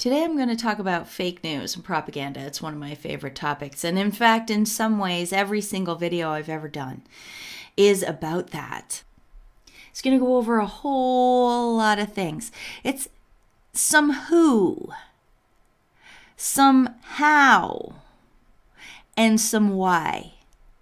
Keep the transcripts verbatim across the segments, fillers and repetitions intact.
Today I'm going to talk about fake news and propaganda. It's one of my favorite topics. And in fact, in some ways, every single video I've ever done is about that. It's going to go over a whole lot of things. It's some who, some how, and some why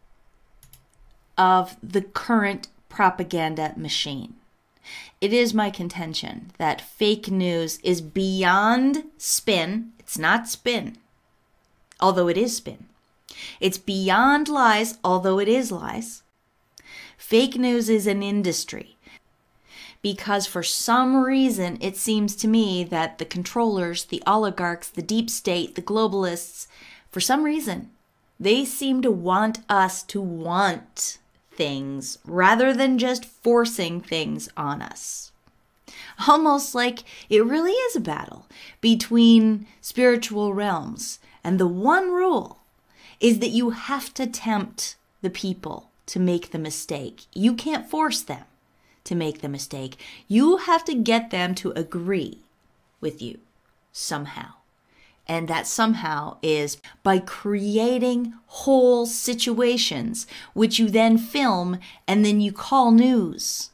of the current propaganda machine. It is my contention that fake news is beyond spin. It's not spin, although it is spin. It's beyond lies, although it is lies. Fake news is an industry because for some reason it seems to me that the controllers, the oligarchs, the deep state, the globalists, for some reason, they seem to want us to want things rather than just forcing things on us. Almost like it really is a battle between spiritual realms. And the one rule is that you have to tempt the people to make the mistake. You can't force them to make the mistake. You have to get them to agree with you somehow. And that somehow is by creating whole situations, which you then film and then you call news.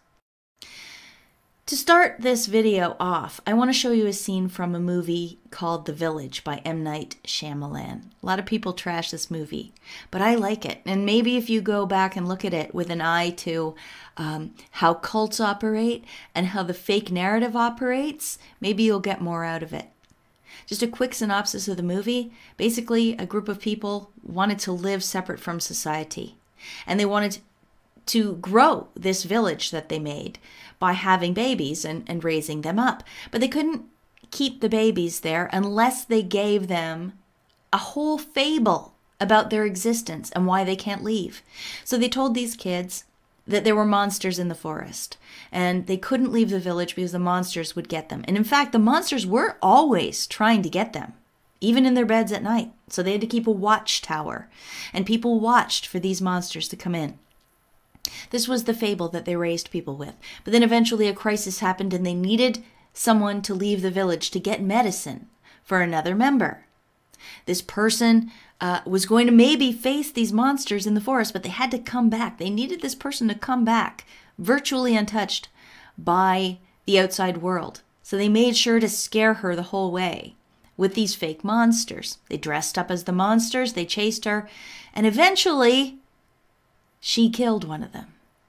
To start this video off, I want to show you a scene from a movie called The Village by M. Night Shyamalan. A lot of people trash this movie, but I like it. And maybe if you go back and look at it with an eye to um, how cults operate and how the fake narrative operates, maybe you'll get more out of it. Just a quick synopsis of the movie. Basically, a group of people wanted to live separate from society. And they wanted to grow this village that they made by having babies and, and raising them up. But they couldn't keep the babies there unless they gave them a whole fable about their existence and why they can't leave. So they told these kids that there were monsters in the forest and they couldn't leave the village because the monsters would get them. And in fact, the monsters were always trying to get them, even in their beds at night. So they had to keep a watchtower and people watched for these monsters to come in. This was the fable that they raised people with. But then eventually a crisis happened and they needed someone to leave the village to get medicine for another member. This person uh, was going to maybe face these monsters in the forest, but they had to come back. They needed this person to come back, virtually untouched by the outside world. So they made sure to scare her the whole way with these fake monsters. They dressed up as the monsters, they chased her, and eventually she killed one of them.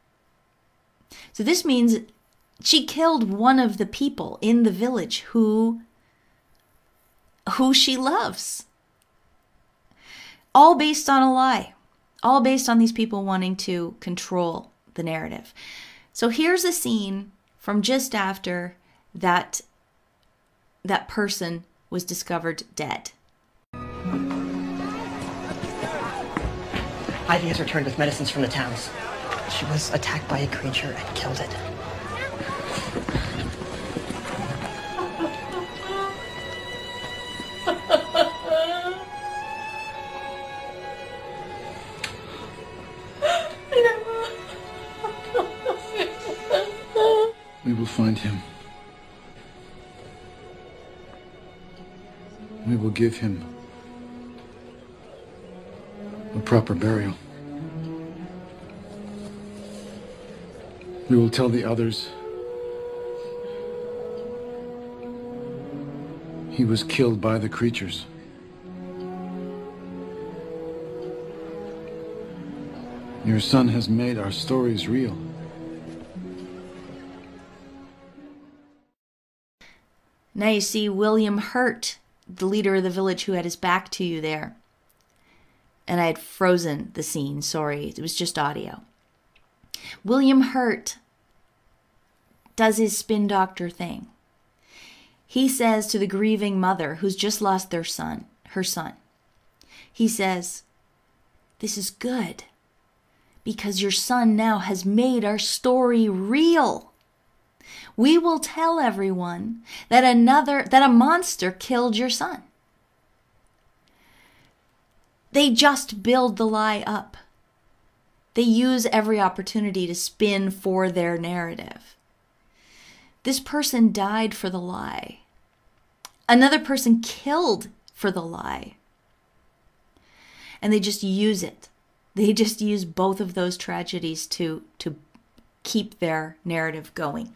So this means she killed one of the people in the village who, who she loves. All based on a lie. All based on these people wanting to control the narrative. So here's a scene from just after that, that person was discovered dead. Ivy has returned with medicines from the towns. She was attacked by a creature and killed it. We will find him. We will give him a proper burial. We will tell the others he was killed by the creatures. Your son has made our stories real. Now you see William Hurt, the leader of the village who had his back to you there. And I had frozen the scene, sorry, it was just audio. William Hurt does his spin doctor thing. He says to the grieving mother who's just lost their son, her son, he says, "This is good because your son now has made our story real. We will tell everyone that another, that a monster killed your son." They just build the lie up. They use every opportunity to spin for their narrative. This person died for the lie. Another person killed for the lie. And they just use it. They just use both of those tragedies to, to keep their narrative going.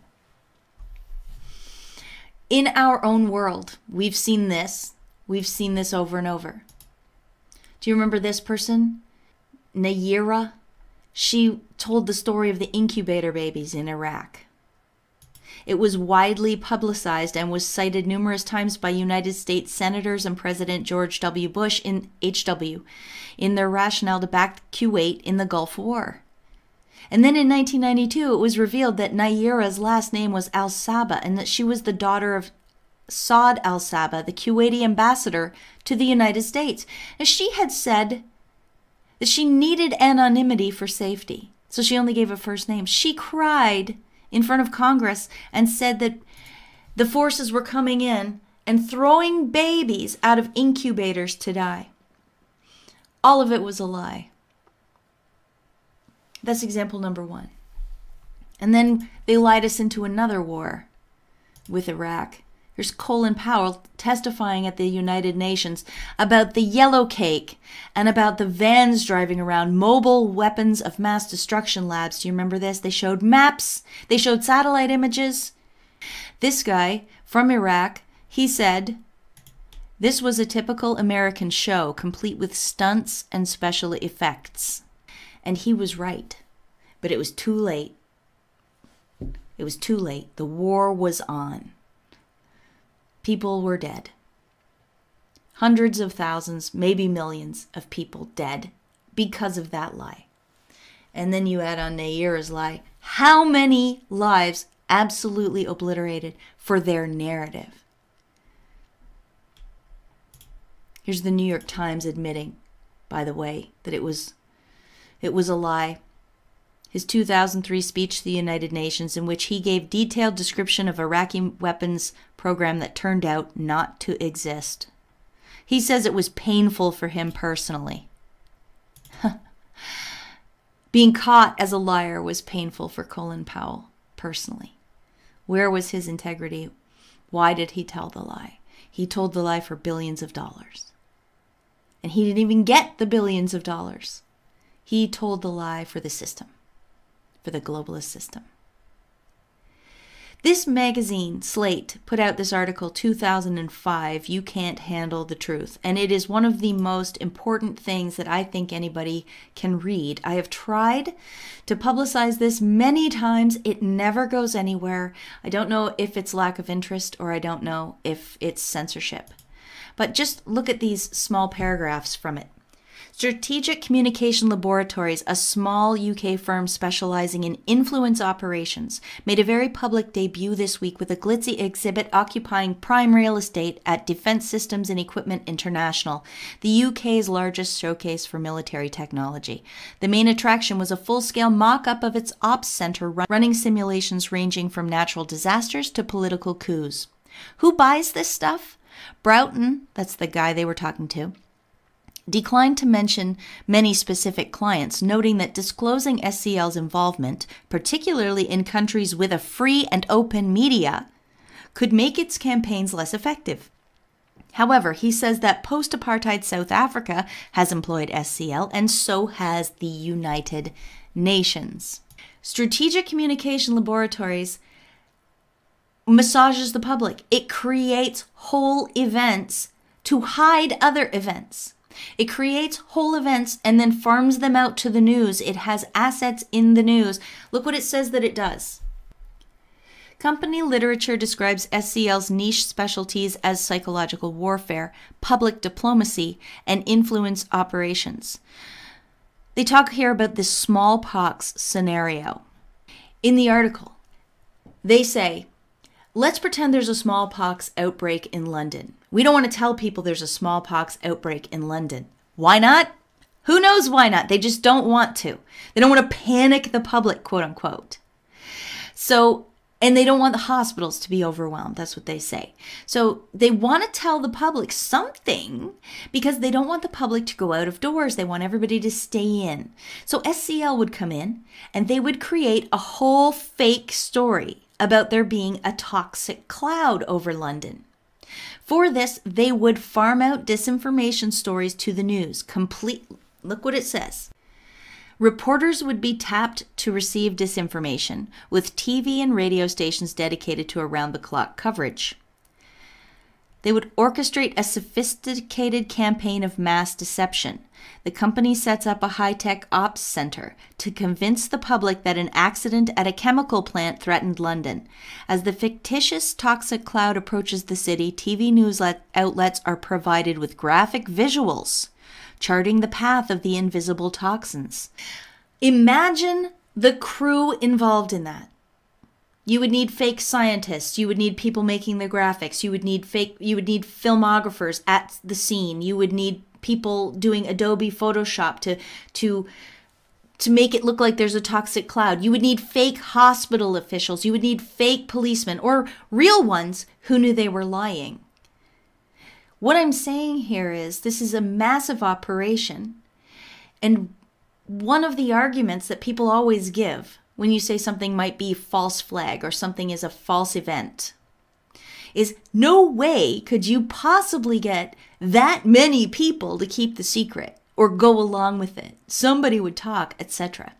In our own world, we've seen this. We've seen this over and over. Do you remember this person? Nayirah. She told the story of the incubator babies in Iraq. It was widely publicized and was cited numerous times by United States senators and President George W. Bush in H W in their rationale to back Kuwait in the Gulf War. And then in nineteen ninety-two, it was revealed that Nayirah's last name was al-Sabah and that she was the daughter of Saud al-Sabah, the Kuwaiti ambassador to the United States. And she had said that she needed anonymity for safety, so she only gave a first name. She cried in front of Congress and said that the forces were coming in and throwing babies out of incubators to die. All of it was a lie. That's example number one. And then they lied us into another war with Iraq. Here's Colin Powell testifying at the United Nations about the yellow cake and about the vans driving around, mobile weapons of mass destruction labs. Do you remember this? They showed maps. They showed satellite images. This guy from Iraq, he said, this was a typical American show, complete with stunts and special effects. And he was right. But it was too late. It was too late. The war was on. People were dead. Hundreds of thousands, maybe millions of people dead because of that lie. And then you add on Nayirah's lie. How many lives absolutely obliterated for their narrative? Here's the New York Times admitting, by the way, that it was it was a lie. His two thousand three speech to the United Nations, in which he gave detailed description of Iraqi weapons program that turned out not to exist. He says it was painful for him personally. Being caught as a liar was painful for Colin Powell personally. Where was his integrity? Why did he tell the lie? He told the lie for billions of dollars. And he didn't even get the billions of dollars. He told the lie for the system. For the globalist system. This magazine, Slate, put out this article two thousand five, You Can't Handle the Truth. And it is one of the most important things that I think anybody can read. I have tried to publicize this many times. It never goes anywhere. I don't know if it's lack of interest or I don't know if it's censorship. But just look at these small paragraphs from it. Strategic Communication Laboratories, a small U K firm specializing in influence operations, made a very public debut this week with a glitzy exhibit occupying prime real estate at Defence Systems and Equipment International, the U K's largest showcase for military technology. The main attraction was a full-scale mock-up of its ops center running simulations ranging from natural disasters to political coups. Who buys this stuff? Broughton, that's the guy they were talking to, declined to mention many specific clients, noting that disclosing S C L's involvement, particularly in countries with a free and open media, could make its campaigns less effective. However, he says that post-apartheid South Africa has employed S C L, and so has the United Nations. Strategic Communication Laboratories massages the public. It creates whole events to hide other events. It creates whole events and then farms them out to the news. It has assets in the news. Look what it says that it does. Company literature describes S C L's niche specialties as psychological warfare, public diplomacy, and influence operations. They talk here about this smallpox scenario. In the article, they say, let's pretend there's a smallpox outbreak in London. We don't want to tell people there's a smallpox outbreak in London. Why not? Who knows why not? They just don't want to. They don't want to panic the public, quote unquote. So, and they don't want the hospitals to be overwhelmed. That's what they say. So they want to tell the public something because they don't want the public to go out of doors. They want everybody to stay in. So S C L would come in and they would create a whole fake story about there being a toxic cloud over London. For this, they would farm out disinformation stories to the news. Complete. Look what it says. Reporters would be tapped to receive disinformation, with T V and radio stations dedicated to around-the-clock coverage. They would orchestrate a sophisticated campaign of mass deception. The company sets up a high-tech ops center to convince the public that an accident at a chemical plant threatened London. As the fictitious toxic cloud approaches the city, T V news outlets are provided with graphic visuals charting the path of the invisible toxins. Imagine the crew involved in that. You would need fake scientists. You would need people making the graphics. You would need fake. You would need filmographers at the scene. You would need people doing Adobe Photoshop to to to make it look like there's a toxic cloud. You would need fake hospital officials. You would need fake policemen or real ones who knew they were lying. What I'm saying here is this is a massive operation, and one of the arguments that people always give when you say something might be false flag or something is a false event is no way could you possibly get that many people to keep the secret or go along with it. Somebody would talk, et cetera.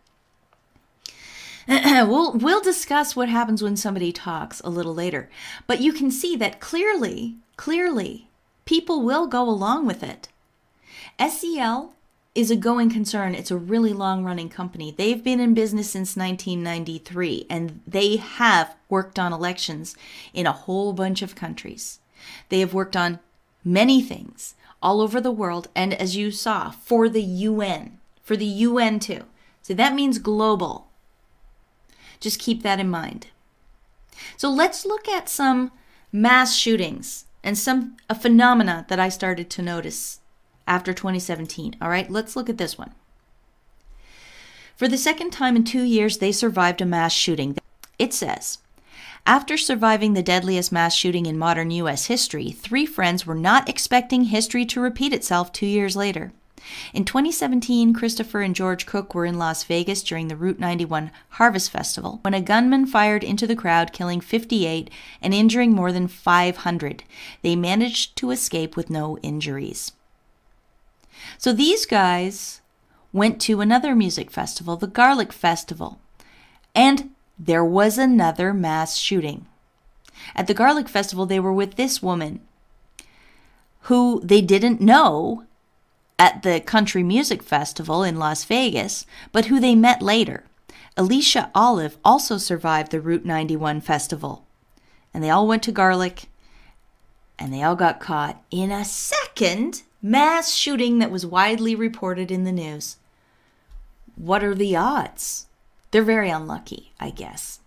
we'll we'll discuss what happens when somebody talks a little later, but you can see that clearly, clearly, people will go along with it. S E L is a going concern. It's a really long-running company. They've been in business since nineteen ninety-three, and they have worked on elections in a whole bunch of countries. They have worked on many things all over the world, and as you saw, for the U N, for the U N too. So that means global. Just keep that in mind. So let's look at some mass shootings and some a phenomena that I started to notice after twenty seventeen. All right, let's look at this one. For the second time in two years, they survived a mass shooting. It says, after surviving the deadliest mass shooting in modern U S history, three friends were not expecting history to repeat itself two years later. In twenty seventeen, Christopher and George Cook were in Las Vegas during the Route ninety-one Harvest Festival when a gunman fired into the crowd, killing fifty-eight and injuring more than five hundred. They managed to escape with no injuries. So these guys went to another music festival, the Garlic Festival, and there was another mass shooting. At the Garlic Festival, they were with this woman who they didn't know at the Country Music Festival in Las Vegas, but who they met later. Alicia Olive also survived the Route ninety-one festival. And they all went to Garlic, and they all got caught in a second mass shooting that was widely reported in the news. What are the odds? They're very unlucky, I guess.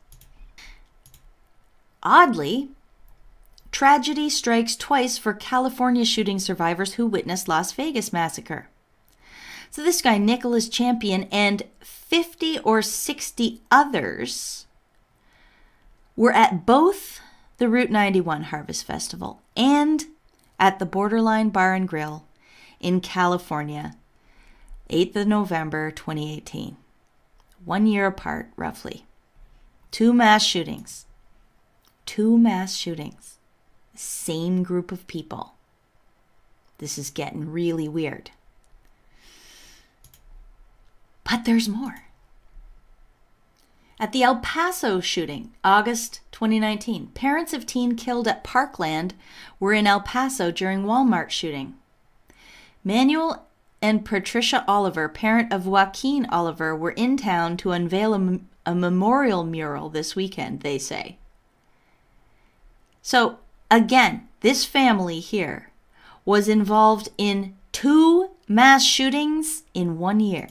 Oddly, tragedy strikes twice for California shooting survivors who witnessed Las Vegas massacre. So this guy, Nicholas Champion, and fifty or sixty others were at both the Route ninety-one Harvest Festival and at the Borderline Bar and Grill in California, eighth of November, twenty eighteen. One year apart, roughly. Two mass shootings. Two mass shootings. Same group of people. This is getting really weird. But there's more. At the El Paso shooting, August twenty nineteen, parents of teen killed at Parkland were in El Paso during Walmart shooting. Manuel and Patricia Oliver, parent of Joaquin Oliver, were in town to unveil a, a memorial mural this weekend, they say. So, again, this family here was involved in two mass shootings in one year.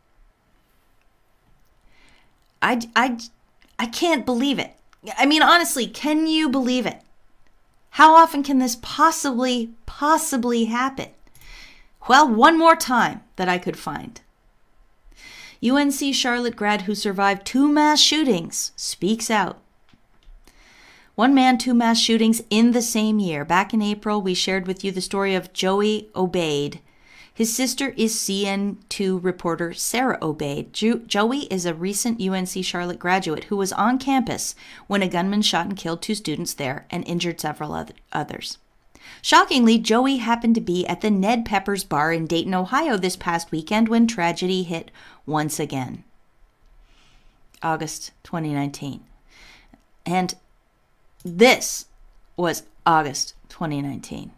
I, I, I can't believe it. I mean, honestly, can you believe it? How often can this possibly, possibly happen? Well, one more time that I could find. U N C Charlotte grad who survived two mass shootings speaks out. One man, two mass shootings in the same year. Back in April, we shared with you the story of Joey Obaid. His sister is C N two reporter Sarah Obaid. Jo- Joey is a recent U N C Charlotte graduate who was on campus when a gunman shot and killed two students there and injured several other- others. Shockingly, Joey happened to be at the Ned Pepper's bar in Dayton, Ohio this past weekend when tragedy hit once again. August twenty nineteen. And this was August twenty nineteen.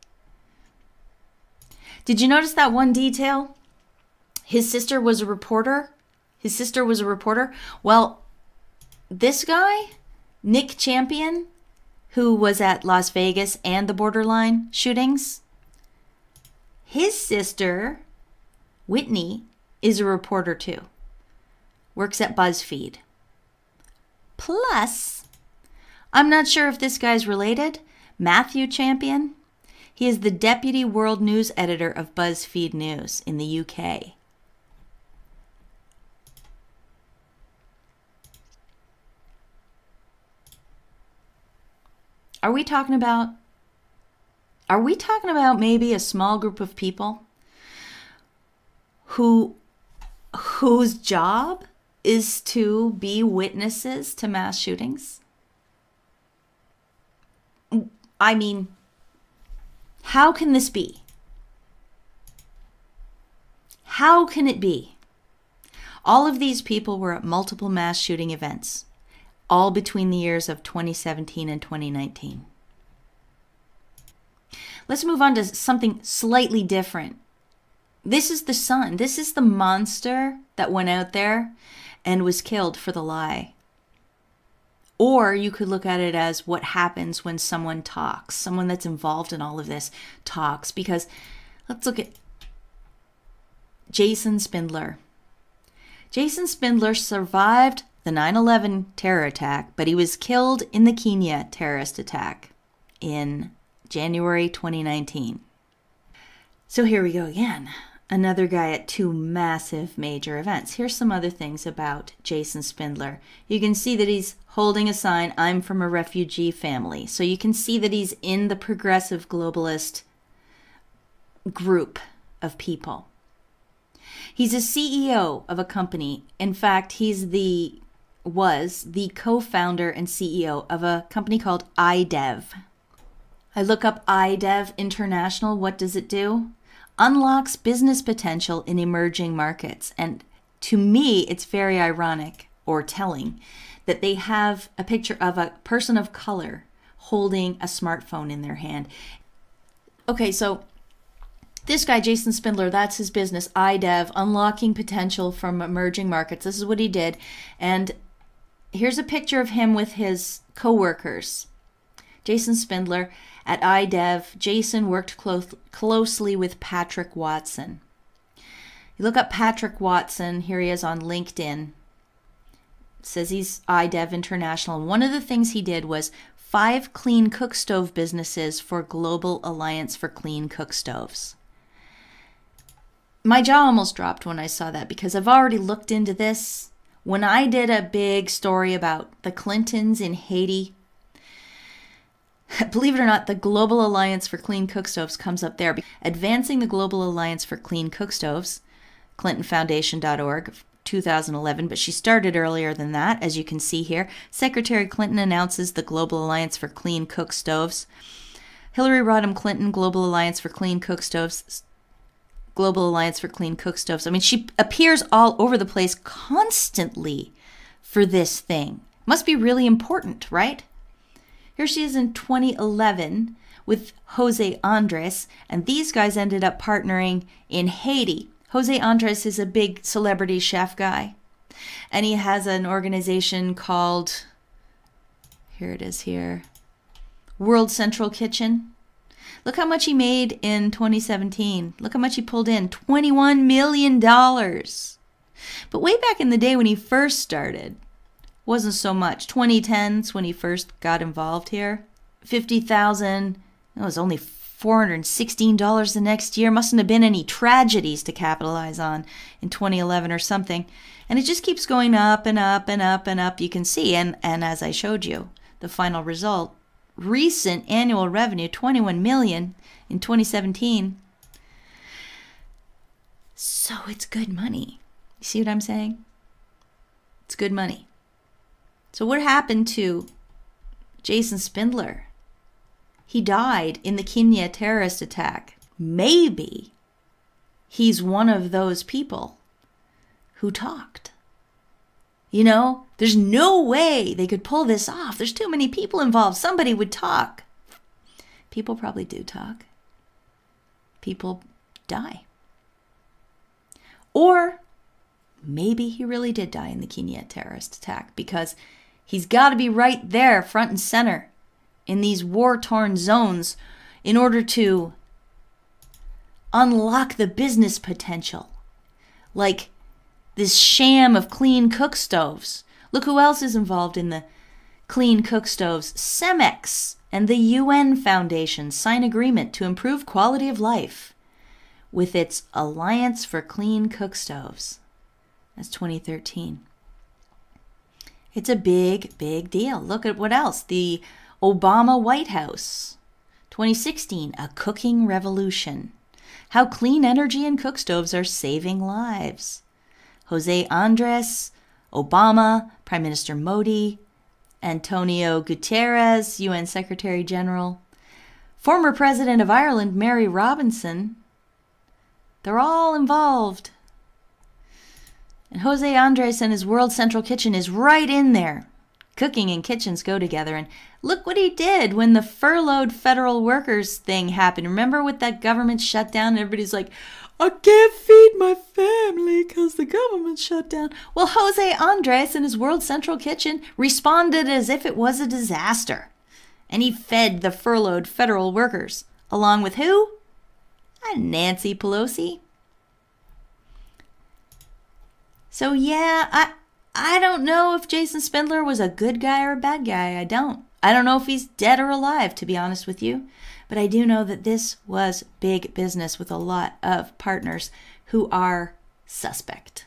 Did you notice that one detail? His sister was a reporter. His sister was a reporter. Well, this guy, Nick Champion, who was at Las Vegas and the Borderline shootings, his sister, Whitney, is a reporter too. Works at BuzzFeed. Plus, I'm not sure if this guy's related, Matthew Champion. He is the deputy world news editor of BuzzFeed News in the U K. Are we talking about, are we talking about maybe a small group of people who, whose job is to be witnesses to mass shootings? I mean, how can this be? How can it be? All of these people were at multiple mass shooting events, all between the years of twenty seventeen and twenty nineteen. Let's move on to something slightly different. This is the sun. This is the monster that went out there and was killed for the lie. Or you could look at it as what happens when someone talks, someone that's involved in all of this talks. Because let's look at Jason Spindler. Jason Spindler survived the nine eleven terror attack, but he was killed in the Kenya terrorist attack in January twenty nineteen. So here we go again. Another guy at two massive major events. Here's some other things about Jason Spindler. You can see that he's holding a sign, "I'm from a refugee family." So you can see that he's in the progressive globalist group of people. He's a C E O of a company. In fact, he's the was the co-founder and C E O of a company called iDev. I look up iDev International. What does it do? Unlocks business potential in emerging markets. And to me, it's very ironic or telling that they have a picture of a person of color holding a smartphone in their hand. Okay, so this guy, Jason Spindler, that's his business, iDev, unlocking potential from emerging markets. This is what he did. And here's a picture of him with his co-workers. Jason Spindler at iDev. Jason worked close, closely with Patrick Watson. You look up Patrick Watson. Here he is on LinkedIn. It says he's iDev International. And one of the things he did was five clean cook stove businesses for Global Alliance for Clean Cook Stoves. My jaw almost dropped when I saw that because I've already looked into this. When I did a big story about the Clintons in Haiti, believe it or not, the Global Alliance for Clean Cook Stoves comes up there. Advancing the Global Alliance for Clean Cook Stoves, Clinton Foundation dot org, two thousand eleven, but she started earlier than that, as you can see here. Secretary Clinton announces the Global Alliance for Clean Cook Stoves. Hillary Rodham Clinton, Global Alliance for Clean Cook Stoves, Global Alliance for Clean Cook Stoves. I mean, she appears all over the place constantly for this thing. Must be really important, right? Here she is in twenty eleven with Jose Andres, and these guys ended up partnering in Haiti. Jose Andres is a big celebrity chef guy, and he has an organization called, here it is here, World Central Kitchen. Look how much he made in twenty seventeen. Look how much he pulled in, twenty-one million dollars. But way back in the day when he first started, wasn't so much. twenty tens when he first got involved here. fifty thousand dollars. It was only four hundred sixteen dollars the next year. Mustn't have been any tragedies to capitalize on in twenty eleven or something. And it just keeps going up and up and up and up, you can see. And, and as I showed you, the final result, recent annual revenue, twenty-one million dollars in twenty seventeen. So it's good money. You see what I'm saying? It's good money. So what happened to Jason Spindler? he died in the Kenya terrorist attack. Maybe he's one of those people who talked. You know, there's no way they could pull this off. There's too many people involved. Somebody would talk. People probably do talk. People die. Or maybe he really did die in the Kenya terrorist attack, because he's got to be right there, front and center, in these war-torn zones in order to unlock the business potential. Like this sham of clean cook stoves. Look who else is involved in the clean cook stoves. Cemex and the U N Foundation sign agreement to improve quality of life with its Alliance for Clean Cook Stoves. That's twenty thirteen. It's a big, big deal. Look at what else. The Obama White House. twenty sixteen, a cooking revolution. How clean energy and cook stoves are saving lives. Jose Andres, Obama, Prime Minister Modi, Antonio Guterres, U N Secretary General, former President of Ireland, Mary Robinson. They're all involved. And Jose Andres and his World Central Kitchen is right in there. Cooking and kitchens go together. And look what he did when the furloughed federal workers thing happened. Remember with that government shutdown? Everybody's like, I can't feed my family because the government shut down. Well, Jose Andres and his World Central Kitchen responded as if it was a disaster. And he fed the furloughed federal workers. Along with who? Nancy Pelosi. So yeah, I I don't know if Jason Spindler was a good guy or a bad guy. I don't. I don't know if he's dead or alive, to be honest with you. But I do know that this was big business with a lot of partners who are suspect.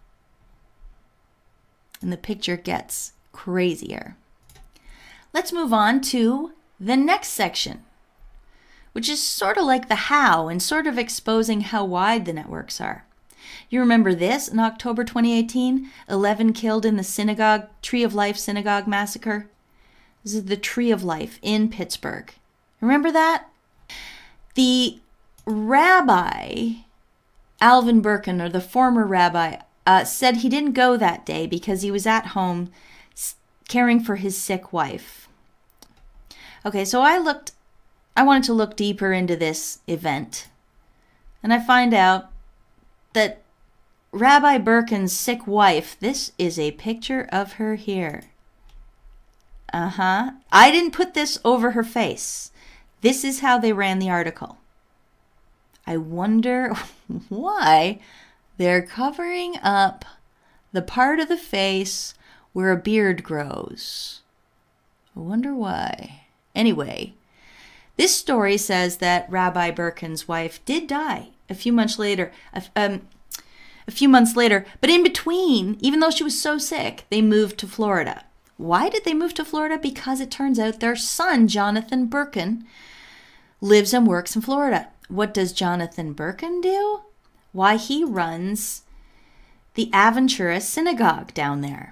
And the picture gets crazier. Let's move on to the next section, which is sort of like the how and sort of exposing how wide the networks are. You remember this in October twenty eighteen, eleven killed in the synagogue, Tree of Life synagogue massacre. This is the Tree of Life in Pittsburgh. Remember that? The rabbi, Alvin Birkin, or the former rabbi, uh, said he didn't go that day because he was at home caring for his sick wife. Okay, so I looked, I wanted to look deeper into this event. And I find out that Rabbi Birkin's sick wife, this is a picture of her here. Uh-huh. I didn't put this over her face. This is how they ran the article. I wonder why they're covering up the part of the face where a beard grows. I wonder why. Anyway, this story says that Rabbi Birkin's wife did die a few months later. Um, a few months later, but in between, even though she was so sick, they moved to Florida. Why did they move to Florida? Because it turns out their son, Jonathan Birkin, lives and works in Florida. What does Jonathan Birkin do? Why, he runs the Aventura Synagogue down there.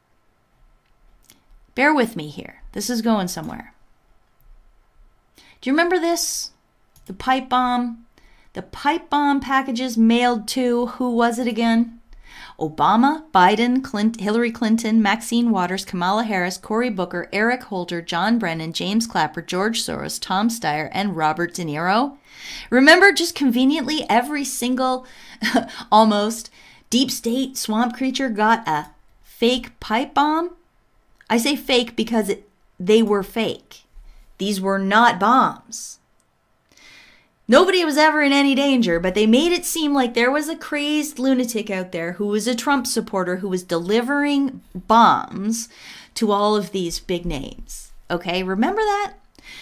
Bear with me here. This is going somewhere. Do you remember this? The pipe bomb? The pipe bomb packages mailed to, who was it again? Obama, Biden, Clinton, Hillary Clinton, Maxine Waters, Kamala Harris, Cory Booker, Eric Holder, John Brennan, James Clapper, George Soros, Tom Steyer, and Robert De Niro. Remember, just conveniently, every single, almost, deep state swamp creature got a fake pipe bomb? I say fake because it, they were fake. These were not bombs. Nobody was ever in any danger, but they made it seem like there was a crazed lunatic out there who was a Trump supporter who was delivering bombs to all of these big names. Okay, remember that?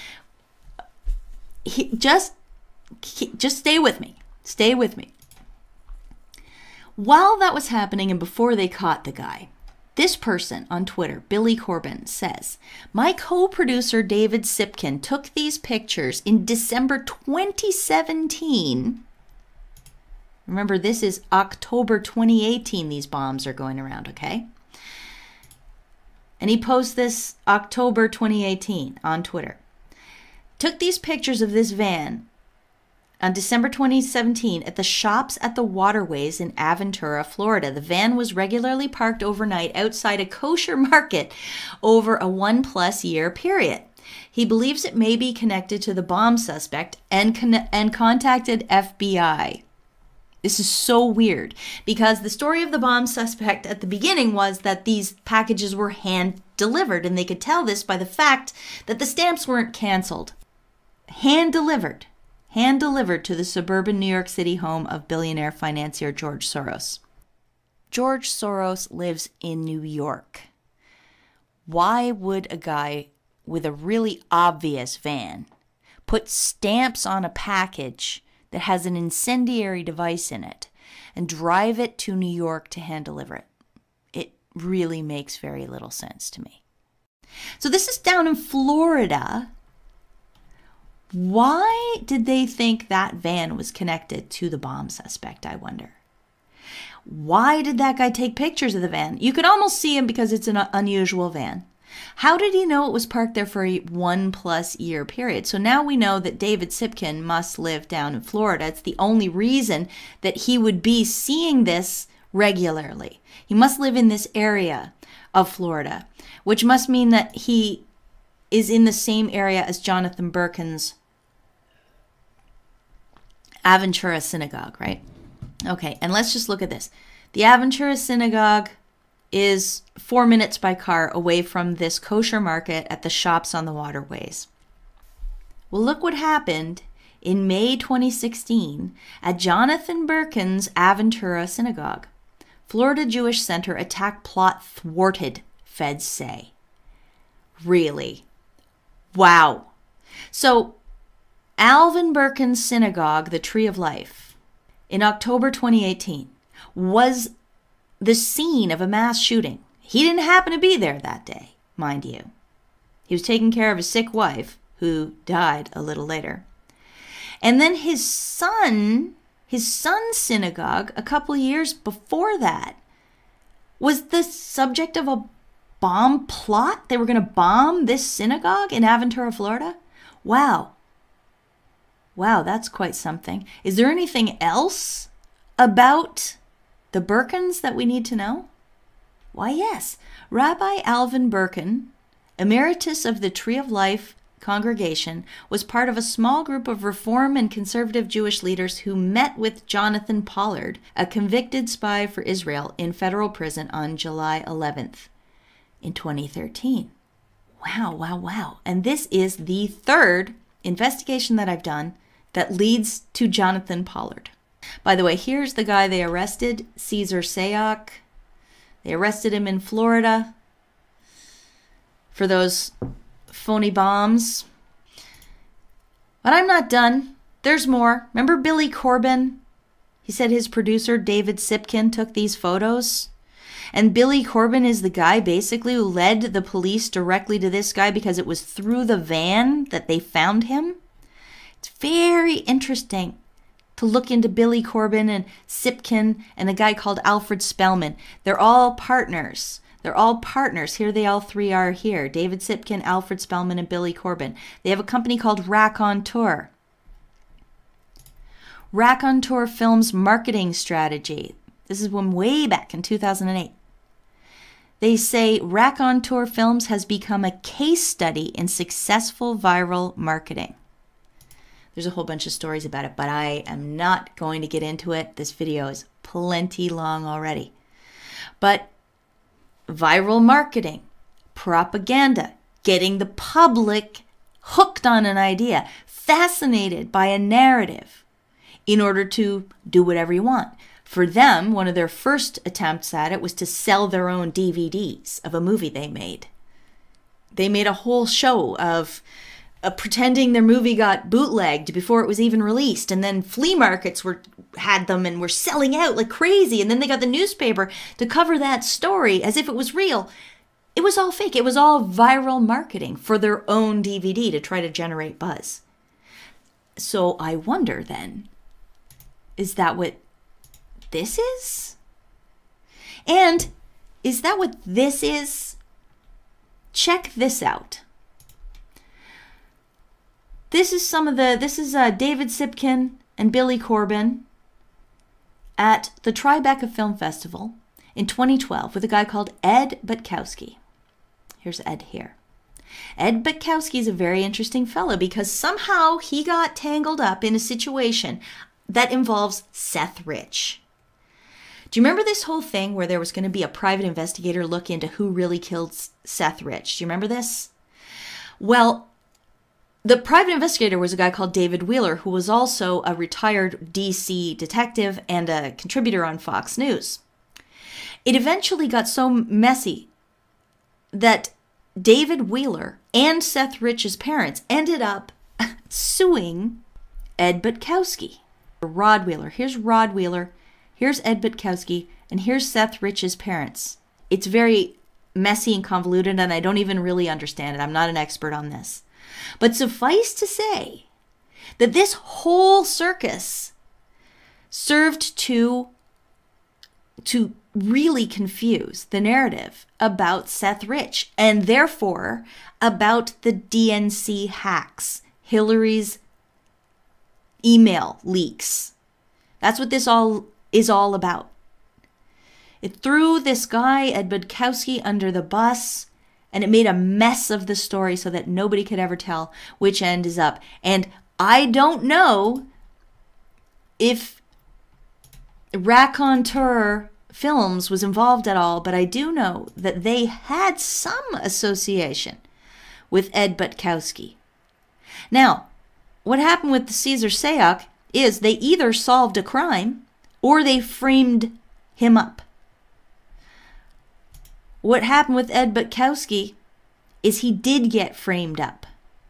He, just, he, just stay with me. Stay with me. While that was happening and before they caught the guy, this person on Twitter, Billy Corbin, says, my co-producer David Sipkin took these pictures in December twenty seventeen. Remember, this is October twenty eighteen these bombs are going around, okay? And he posts this October twenty eighteen on Twitter. took these pictures of this van on December twenty seventeen at the shops at the Waterways in Aventura, Florida. The van was regularly parked overnight outside a kosher market over a one-plus year period. He believes it may be connected to the bomb suspect and con- and contacted F B I. This is so weird because the story of the bomb suspect at the beginning was that these packages were hand delivered, and they could tell this by the fact that the stamps weren't canceled. Hand delivered. Hand delivered to the suburban New York City home of billionaire financier George Soros. George Soros lives in New York. Why would a guy with a really obvious van put stamps on a package that has an incendiary device in it and drive it to New York to hand deliver it? It really makes very little sense to me. So this is down in Florida. Why did they think that van was connected to the bomb suspect, I wonder? Why did that guy take pictures of the van? You could almost see him because it's an unusual van. How did he know it was parked there for a one plus year period? So now we know that David Sipkin must live down in Florida. It's the only reason that he would be seeing this regularly. He must live in this area of Florida, which must mean that he is in the same area as Jonathan Birkin's Aventura Synagogue, right? Okay, and let's just look at this. The Aventura Synagogue is four minutes by car away from this kosher market at the shops on the Waterways. Well, look what happened in May twenty sixteen at Jonathan Birkin's Aventura Synagogue. Florida Jewish Center attack plot thwarted, feds say. Really? Wow. So, Alvin Birkin's synagogue, the Tree of Life, in October twenty eighteen, was the scene of a mass shooting. He didn't happen to be there that day, mind you. He was taking care of his sick wife, who died a little later. And then his son, his son's synagogue, a couple of years before that, was the subject of a bomb plot. They were going to bomb this synagogue in Aventura, Florida. Wow. Wow, that's quite something. Is there anything else about the Birkins that we need to know? Why, yes. Rabbi Alvin Birkin, emeritus of the Tree of Life congregation, was part of a small group of Reform and conservative Jewish leaders who met with Jonathan Pollard, a convicted spy for Israel, in federal prison on July eleventh in twenty thirteen. Wow, wow, wow. And this is the third investigation that I've done that leads to Jonathan Pollard. By the way, here's the guy they arrested, Cesar Sayoc. They arrested him in Florida for those phony bombs. But I'm not done. There's more. Remember Billy Corbin? He said his producer, David Sipkin, took these photos. And Billy Corbin is the guy basically who led the police directly to this guy because it was through the van that they found him. It's very interesting to look into Billy Corbin and Sipkin and a guy called Alfred Spellman. They're all partners. They're all partners. Here they all three are here. David Sipkin, Alfred Spellman, and Billy Corbin. They have a company called Raconteur. Raconteur Films marketing strategy. This is one way back in two thousand eight. They say Raconteur Films has become a case study in successful viral marketing. There's a whole bunch of stories about it, but I am not going to get into it. This video is plenty long already. But viral marketing, propaganda, getting the public hooked on an idea, fascinated by a narrative in order to do whatever you want. For them, one of their first attempts at it was to sell their own D V Ds of a movie they made. They made a whole show of uh, pretending their movie got bootlegged before it was even released. And then flea markets were had them and were selling out like crazy. And then they got the newspaper to cover that story as if it was real. It was all fake. It was all viral marketing for their own D V D to try to generate buzz. So I wonder then, is that what this is? And is that what this is? Check this out. This is some of the, this is uh, David Sipkin and Billy Corbin at the Tribeca Film Festival in twenty twelve with a guy called Ed Butkowski. Here's Ed here. Ed Butkowski is a very interesting fellow because somehow he got tangled up in a situation that involves Seth Rich. Do you remember this whole thing where there was going to be a private investigator look into who really killed Seth Rich? Do you remember this? Well, the private investigator was a guy called David Wheeler, who was also a retired D C detective and a contributor on Fox News. It eventually got so messy that David Wheeler and Seth Rich's parents ended up suing Ed Butkowski. Rod Wheeler. Here's Rod Wheeler. Here's Ed Butkowski. And here's Seth Rich's parents. It's very messy and convoluted, and I don't even really understand it. I'm not an expert on this. But suffice to say that this whole circus served to, to really confuse the narrative about Seth Rich and therefore about the D N C hacks, Hillary's email leaks. That's what this all is all about. It threw this guy, Ed Butkowski, under the bus, and it made a mess of the story so that nobody could ever tell which end is up. And I don't know if Raconteur Films was involved at all, but I do know that they had some association with Ed Butkowski. Now, what happened with the Cesar Sayoc is they either solved a crime or they framed him up. What happened with Ed Butkowski is he did get framed up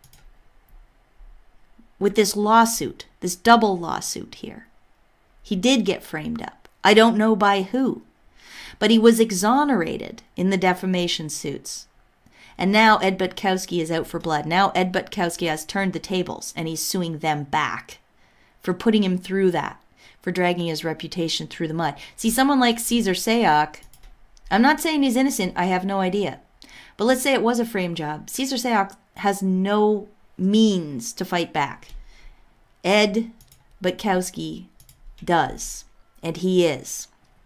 with this lawsuit, this double lawsuit here. He did get framed up. I don't know by who, but he was exonerated in the defamation suits. And now Ed Butkowski is out for blood. Now Ed Butkowski has turned the tables and he's suing them back for putting him through that, for dragging his reputation through the mud. See, someone like Cesar Sayoc, I'm not saying he's innocent, I have no idea. But let's say it was a frame job. Cesar Sayoc has no means to fight back. Ed Butkowski does, and he is.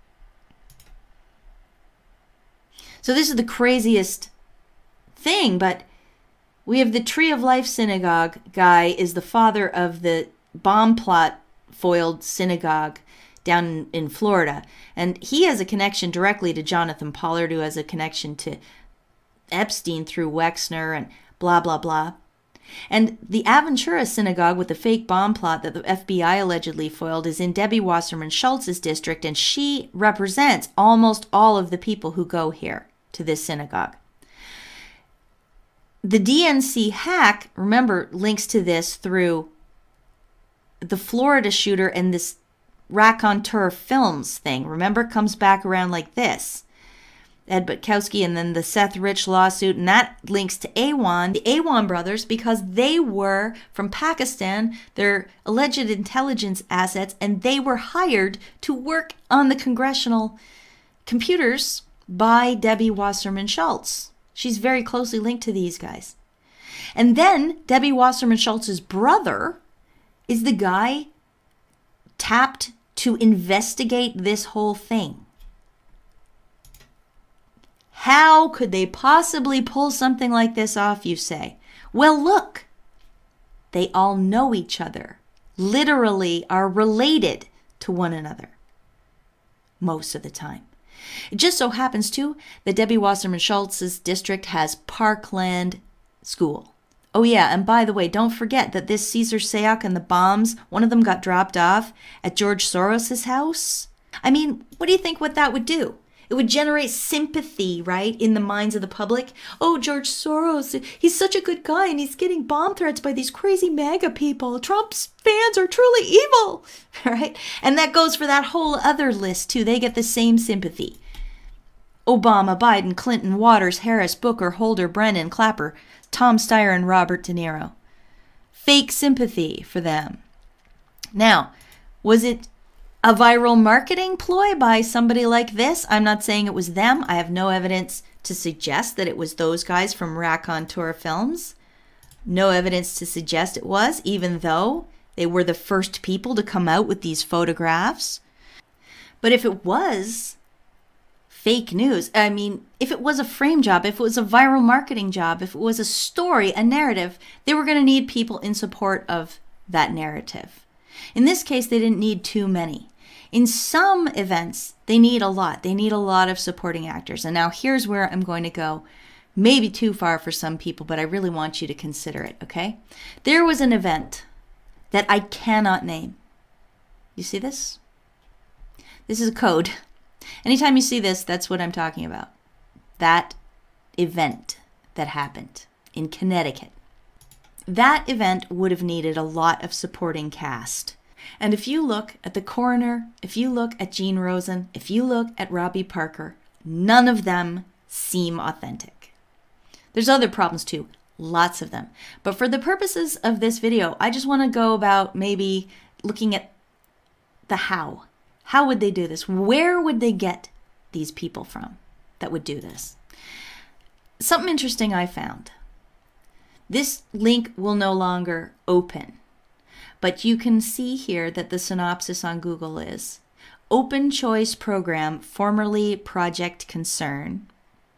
So this is the craziest thing, but we have the Tree of Life Synagogue guy is the father of the bomb plot foiled synagogue down in Florida. And he has a connection directly to Jonathan Pollard, who has a connection to Epstein through Wexner and blah, blah, blah. And the Aventura Synagogue with the fake bomb plot that the F B I allegedly foiled is in Debbie Wasserman Schultz's district, and she represents almost all of the people who go here to this synagogue. The D N C hack, remember, links to this through the Florida shooter and this Raconteur Films thing. Remember, comes back around like this. Ed Butkowski and then the Seth Rich lawsuit, and that links to Awan, the Awan brothers, because they were from Pakistan, their alleged intelligence assets, and they were hired to work on the congressional computers by Debbie Wasserman Schultz. She's very closely linked to these guys. And then Debbie Wasserman Schultz's brother is the guy tapped to investigate this whole thing. How could they possibly pull something like this off, you say? Well, look, they all know each other, literally are related to one another most of the time. It just so happens, too, that Debbie Wasserman Schultz's district has Parkland School. Oh, yeah, and by the way, don't forget that this Cesar Sayoc and the bombs, one of them got dropped off at George Soros's house. I mean, what do you think what that would do? It would generate sympathy, right, in the minds of the public. Oh, George Soros, he's such a good guy, and he's getting bomb threats by these crazy MAGA people. Trump's fans are truly evil, right? And that goes for that whole other list, too. They get the same sympathy. Obama, Biden, Clinton, Waters, Harris, Booker, Holder, Brennan, Clapper, Tom Steyer, and Robert De Niro. Fake sympathy for them. Now, was it a viral marketing ploy by somebody like this? I'm not saying it was them. I have no evidence to suggest that it was those guys from Raconteur Films. No evidence to suggest it was, even though they were the first people to come out with these photographs. But if it was fake news, I mean, if it was a frame job, if it was a viral marketing job, if it was a story, a narrative, they were going to need people in support of that narrative. In this case, they didn't need too many. In some events, they need a lot. They need a lot of supporting actors. And now here's where I'm going to go. Maybe too far for some people, but I really want you to consider it, okay? There was an event that I cannot name. You see this? This is a code. Anytime you see this, that's what I'm talking about. That event that happened in Connecticut. That event would have needed a lot of supporting cast. And if you look at the coroner, if you look at Jean Rosen, if you look at Robbie Parker, none of them seem authentic. There's other problems too, lots of them. But for the purposes of this video, I just want to go about maybe looking at the how. How would they do this? Where would they get these people from that would do this? Something interesting I found. This link will no longer open, but you can see here that the synopsis on Google is Open Choice Program, formerly Project Concern.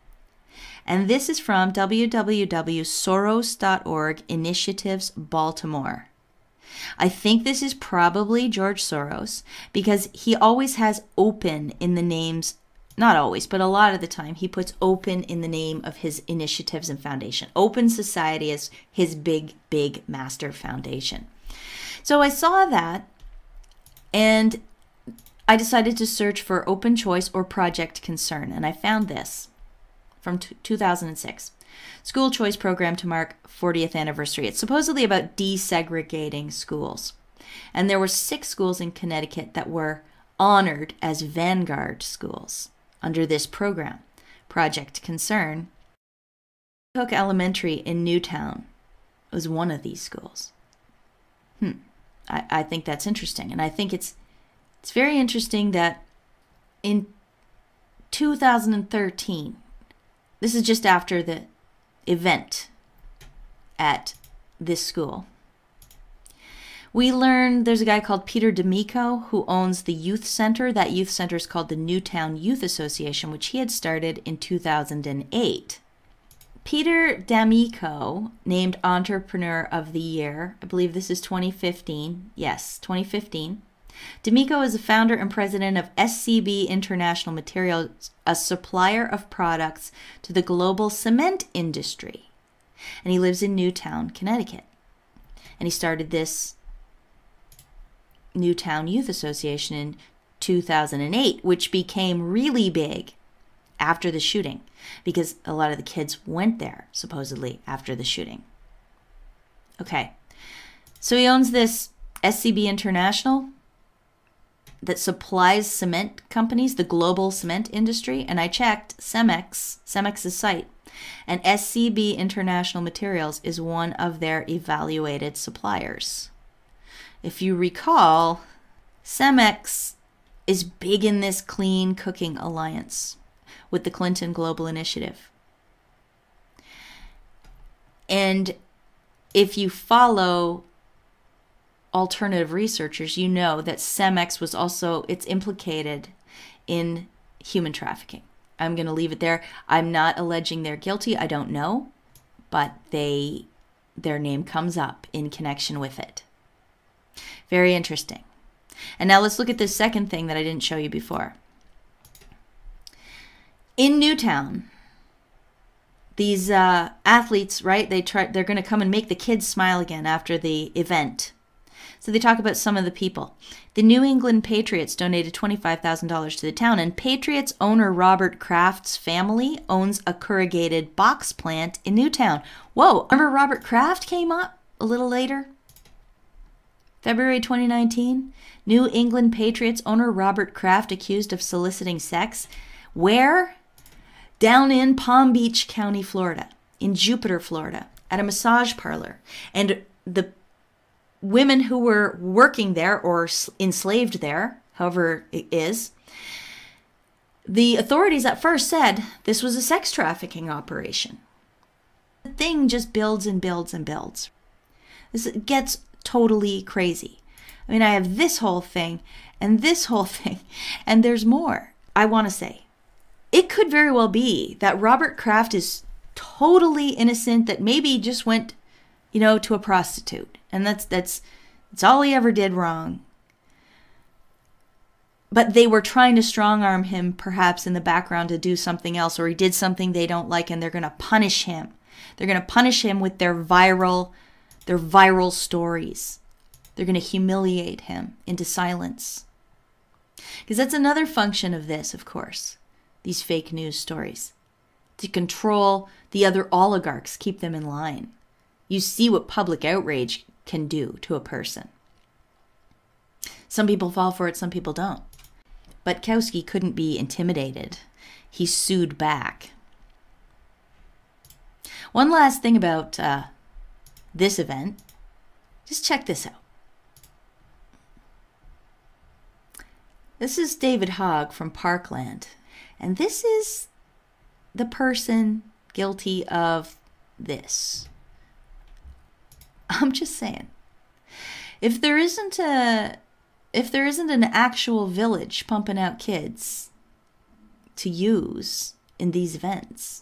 And this is from w w w dot soros dot org Initiatives Baltimore. I think this is probably George Soros because he always has open in the names, not always, but a lot of the time he puts open in the name of his initiatives and foundation. Open Society is his big, big master foundation. So I saw that and I decided to search for Open Choice or Project Concern, and I found this. From two thousand six. School choice program to mark fortieth anniversary. It's supposedly about desegregating schools. And there were six schools in Connecticut that were honored as vanguard schools under this program. Project Concern. Hook Elementary in Newtown was one of these schools. Hmm. I, I think that's interesting. And I think it's it's very interesting that in two thousand thirteen, this is just after the event at this school, we learned there's a guy called Peter D'Amico who owns the youth center. That youth center is called the Newtown Youth Association, which he had started in two thousand eight. Peter D'Amico, named Entrepreneur of the Year, I believe this is twenty fifteen. Yes, twenty fifteen. D'Amico is the founder and president of S C B International Materials, a supplier of products to the global cement industry. And he lives in Newtown, Connecticut. And he started this Newtown Youth Association in two thousand eight, which became really big after the shooting because a lot of the kids went there, supposedly, after the shooting. Okay, so he owns this S C B International that supplies cement companies, the global cement industry, and I checked Cemex, Cemex's site, and S C B International Materials is one of their evaluated suppliers. If you recall, Cemex is big in this clean cooking alliance with the Clinton Global Initiative. And if you follow alternative researchers, you know that Cemex was also, it's implicated in human trafficking. I'm going to leave it there. I'm not alleging they're guilty. I don't know, but they, their name comes up in connection with it. Very interesting. And now let's look at this second thing that I didn't show you before. In Newtown, these uh, athletes, right? They try. They're going to come and make the kids smile again after the event. So they talk about some of the people. The New England Patriots donated twenty-five thousand dollars to the town, and Patriots owner Robert Kraft's family owns a corrugated box plant in Newtown. Whoa, remember Robert Kraft came up a little later? February twenty nineteen, New England Patriots owner Robert Kraft accused of soliciting sex. Where? Down in Palm Beach County, Florida, in Jupiter, Florida, at a massage parlor. And the women who were working there or enslaved there, however it is, the authorities at first said this was a sex trafficking operation. thing just builds and builds and builds. This gets totally crazy. I mean, I have this whole thing and this whole thing, and there's more. I want to say, it could very well be that Robert Kraft is totally innocent, that maybe he just went, you know, to a prostitute, and that's that's that's all he ever did wrong. But they were trying to strong arm him perhaps in the background to do something else, or he did something they don't like, and they're going to punish him. They're going to punish him with their viral, their viral stories. They're going to humiliate him into silence. Because that's another function of this, of course, these fake news stories. To control the other oligarchs, keep them in line. You see what public outrage can do to a person. Some people fall for it, some people don't. But Kowski couldn't be intimidated. He sued back. One last thing about uh, this event. Just check this out. This is David Hogg from Parkland. And this is the person guilty of this. I'm just saying. If there isn't a if there isn't an actual village pumping out kids to use in these events,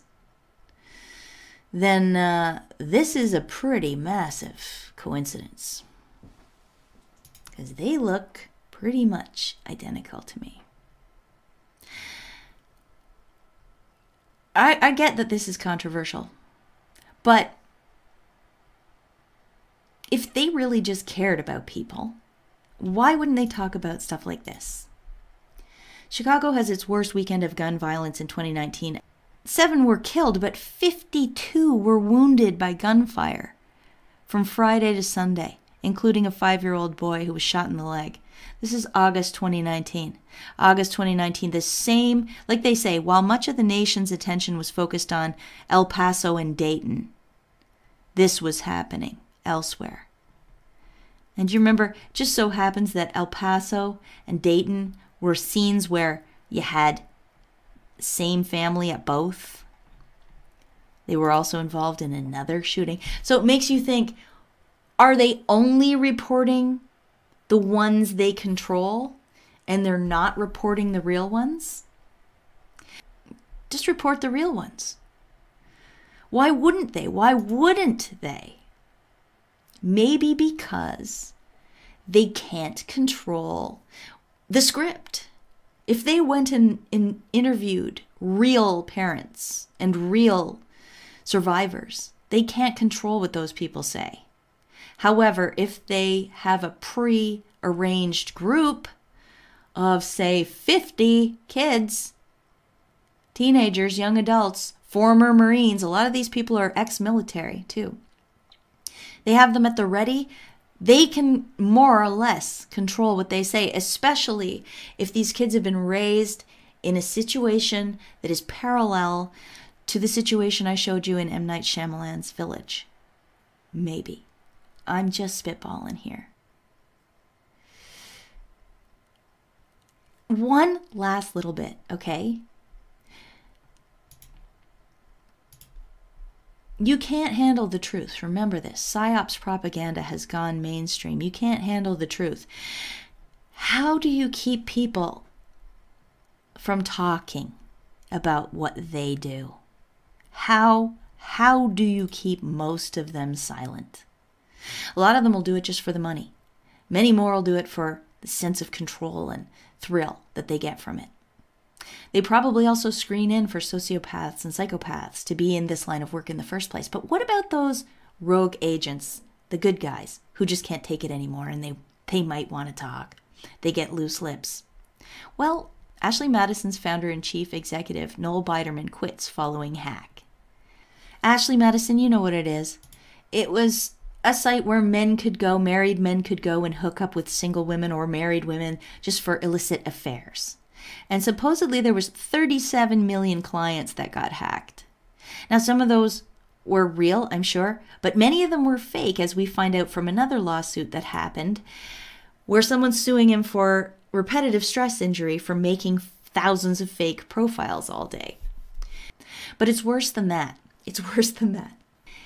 then uh, this is a pretty massive coincidence. Because they look pretty much identical to me. I, I get that this is controversial, but if they really just cared about people, why wouldn't they talk about stuff like this? Chicago has its worst weekend of gun violence in twenty nineteen. Seven were killed, but fifty-two were wounded by gunfire from Friday to Sunday, including a five-year-old boy who was shot in the leg. This is August twenty nineteen. August twenty nineteen, the same, like they say, while much of the nation's attention was focused on El Paso and Dayton, this was happening elsewhere. And you remember, it just so happens that El Paso and Dayton were scenes where you had same family at both. They were also involved in another shooting. So it makes you think, are they only reporting the ones they control and they're not reporting the real ones? Just report the real ones. Why wouldn't they? Why wouldn't they? Maybe because they can't control the script. If they went and, and interviewed real parents and real survivors, they can't control what those people say. However, if they have a pre-arranged group of, say, fifty kids, teenagers, young adults, former Marines, a lot of these people are ex-military too. They have them at the ready. They can more or less control what they say, especially if these kids have been raised in a situation that is parallel to the situation I showed you in M. Night Shyamalan's Village. Maybe. I'm just spitballing here. One last little bit, okay? You can't handle the truth. Remember this. PsyOps propaganda has gone mainstream. You can't handle the truth. How do you keep people from talking about what they do? How, how do you keep most of them silent? A lot of them will do it just for the money. Many more will do it for the sense of control and thrill that they get from it. They probably also screen in for sociopaths and psychopaths to be in this line of work in the first place. But what about those rogue agents, the good guys, who just can't take it anymore and they, they might want to talk? They get loose lips. Well, Ashley Madison's founder and chief executive, Noel Biderman, quits following hack. Ashley Madison, you know what it is. It was a site where men could go, married men could go and hook up with single women or married women just for illicit affairs. And supposedly there was thirty-seven million clients that got hacked. Now, some of those were real, I'm sure, but many of them were fake, as we find out from another lawsuit that happened, where someone's suing him for repetitive stress injury for making thousands of fake profiles all day. But it's worse than that. It's worse than that.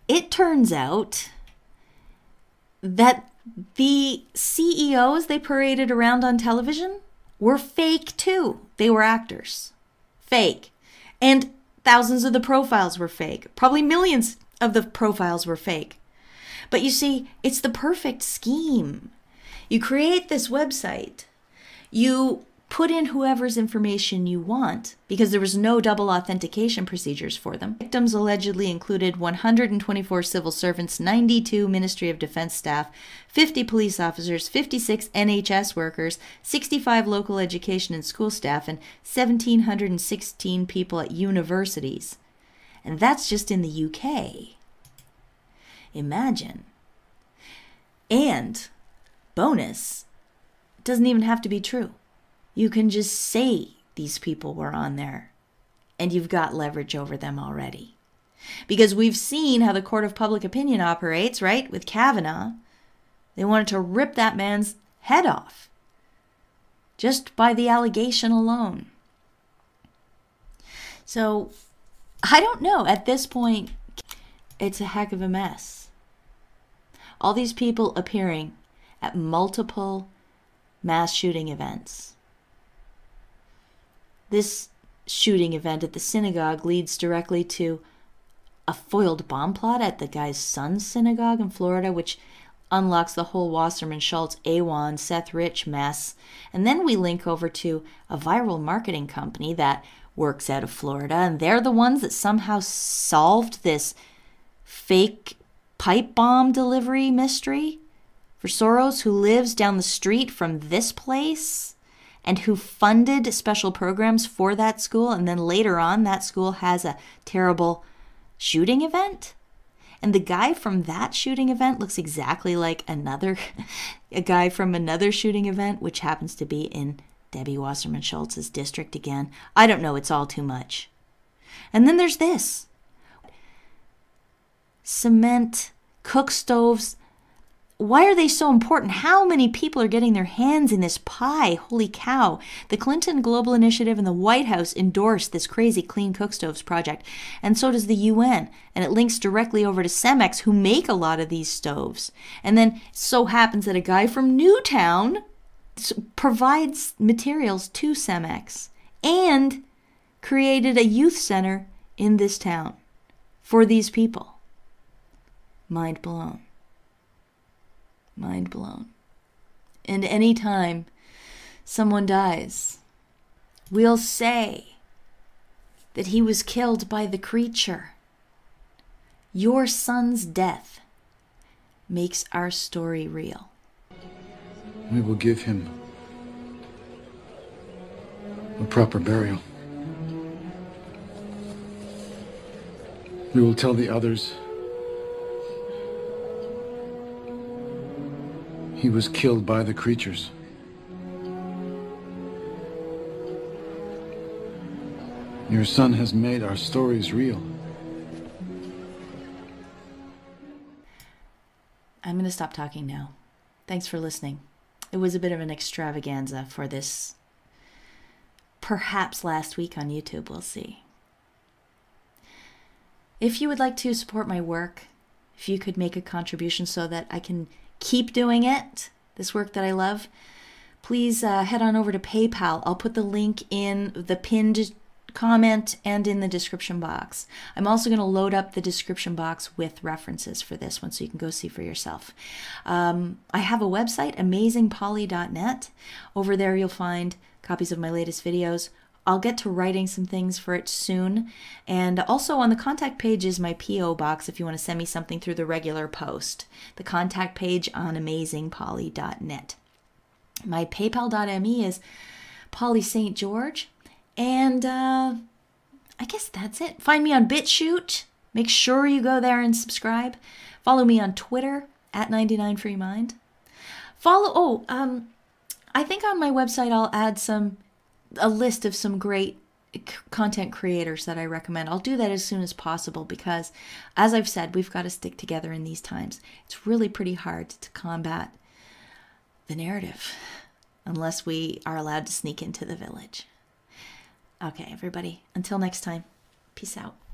it turns out that the C E Os they paraded around on television were fake too. They were actors. Fake. And thousands of the profiles were fake. Probably millions of the profiles were fake. But you see, it's the perfect scheme. You create this website. You put in whoever's information you want because there was no double authentication procedures for them. Victims allegedly included one hundred twenty-four civil servants, ninety-two Ministry of Defense staff, fifty police officers, fifty-six N H S workers, sixty-five local education and school staff, and one thousand seven hundred sixteen people at universities. And that's just in the U K. Imagine. And, bonus, it doesn't even have to be true. You can just say these people were on there and you've got leverage over them already. Because we've seen how the court of public opinion operates, right? With Kavanaugh, they wanted to rip that man's head off just by the allegation alone. So, I don't know. At this point, it's a heck of a mess. All these people appearing at multiple mass shooting events. This shooting event at the synagogue leads directly to a foiled bomb plot at the guy's son's synagogue in Florida, which unlocks the whole Wasserman Schultz, AWON, Seth Rich mess. And then we link over to a viral marketing company that works out of Florida, and they're the ones that somehow solved this fake pipe bomb delivery mystery for Soros, who lives down the street from this place and who funded special programs for that school. And then later on, that school has a terrible shooting event. And the guy from that shooting event looks exactly like another, a guy from another shooting event, which happens to be in Debbie Wasserman Schultz's district again. I don't know. It's all too much. And then there's this. Cement, cook stoves. Why are they so important? How many people are getting their hands in this pie? Holy cow. The Clinton Global Initiative and the White House endorsed this crazy clean cook stoves project. And so does the U N. And it links directly over to Cemex, who make a lot of these stoves. And then it so happens that a guy from Newtown provides materials to Cemex and created a youth center in this town for these people. Mind blown. Mind blown. And anytime someone dies, we'll say that he was killed by the creature. Your son's death makes our story real. We will give him a proper burial. We will tell the others he was killed by the creatures. Your son has made our stories real. I'm going to stop talking now. Thanks for listening. It was a bit of an extravaganza for this, perhaps last week on YouTube. We'll see. If you would like to support my work, if you could make a contribution so that I can keep doing it, this work that I love, please uh, head on over to PayPal. I'll put the link in the pinned comment and in the description box. I'm also going to load up the description box with references for this one so you can go see for yourself. Um, I have a website, amazing polly dot net. Over there you'll find copies of my latest videos. I'll get to writing some things for it soon. And also on the contact page is my P O box if you want to send me something through the regular post. The contact page on amazing polly dot net. My paypal dot me is Polly Saint George. And uh, I guess that's it. Find me on BitChute. Make sure you go there and subscribe. Follow me on Twitter at ninety-nine free mind. Follow, oh, um, I think on my website I'll add some, a list of some great c- content creators that I recommend. I'll do that as soon as possible because, as I've said, we've got to stick together in these times. It's really pretty hard to combat the narrative unless we are allowed to sneak into the village. Okay, everybody, until next time, peace out.